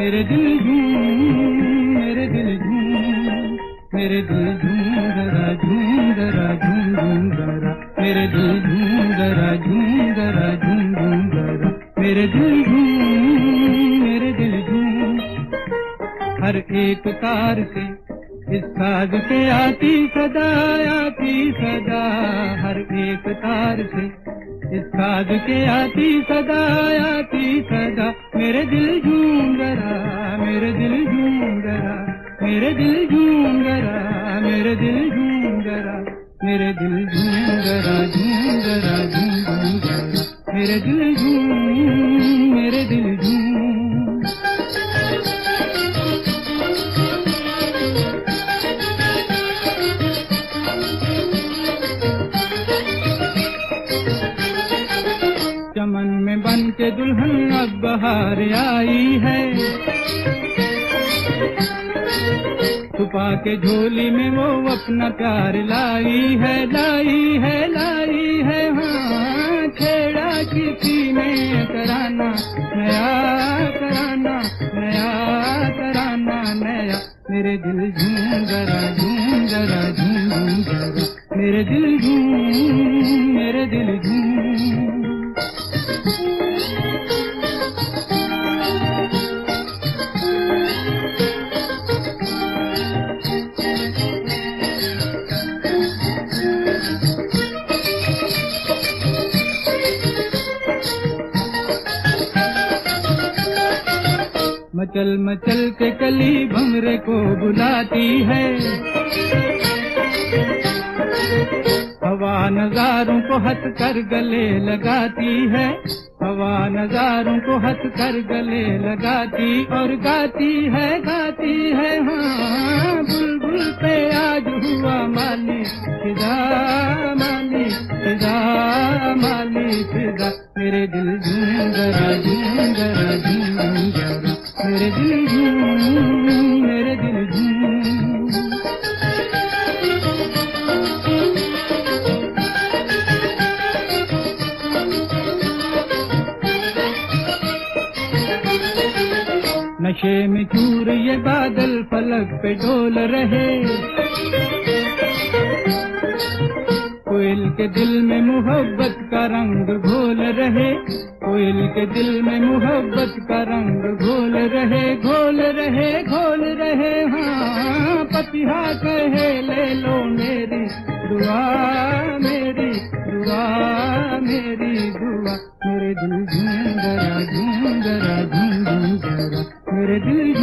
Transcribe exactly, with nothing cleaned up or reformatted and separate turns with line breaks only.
मेरे दिल झूम, मेरे दिल झूम, मेरे दिल झूम जरा झूम जरा झूम झूम जरा, मेरे दिल झूम जरा झूम जरा झूम झूम जरा, मेरे दिल झूम, मेरे दिल झूम। हर एक तार से इस साज से आती सदा, आती सदा, हर एक तार से इस साज के आती सदा, आती सदा, मेरे दिल झूम जरा, मेरे दिल झूम जरा, मेरे दिल झूम जरा, मेरे दिल झूम जरा, मेरे दिल झूम जरा झूम जरा झूम झूम जरा, मेरे दिल झूम, मेरे दिल झूम। चमन में बन के दुल्हन अब बहार आई है, छुपा के झोली में वो अपना प्यार लाई है, लाई है, लाई है, हाँ छेड़ा किसी ने कराना, नया कराना, नया कराना, नया, मेरे दिल झूम जरा झूम जरा झूम झूम जरा, मेरे दिल झूम, मेरे दिल झूम। मचल मचल के कली भंवरे को बुलाती है, हवा नजारों को हथ कर गले लगाती है, हवा नजारों को हथ कर गले लगाती और गाती है, गाती है, हाँ बुलबुल पे आज हुआ माली फिदा, माली फिदा, माली फिदा, मेरे दिल झूम जरा झूम जरा झूम जरा, मेरे दिल झूम, मेरे दिल झूम। नशे में चूर ये बादल फलक पे डोल रहे, कोयल के दिल में मोहब्बत का रंग घोल रहे, कोयल के दिल में मोहब्बत का रंग घोल रहे, घोल रहे, घोल रहे, हाँ पतिहा कहे ले लो मेरी दुआ, मेरी दुआ, मेरी दुआ, मेरे दिल झूम जरा झूम जरा झूम झूम जरा, मेरे दिल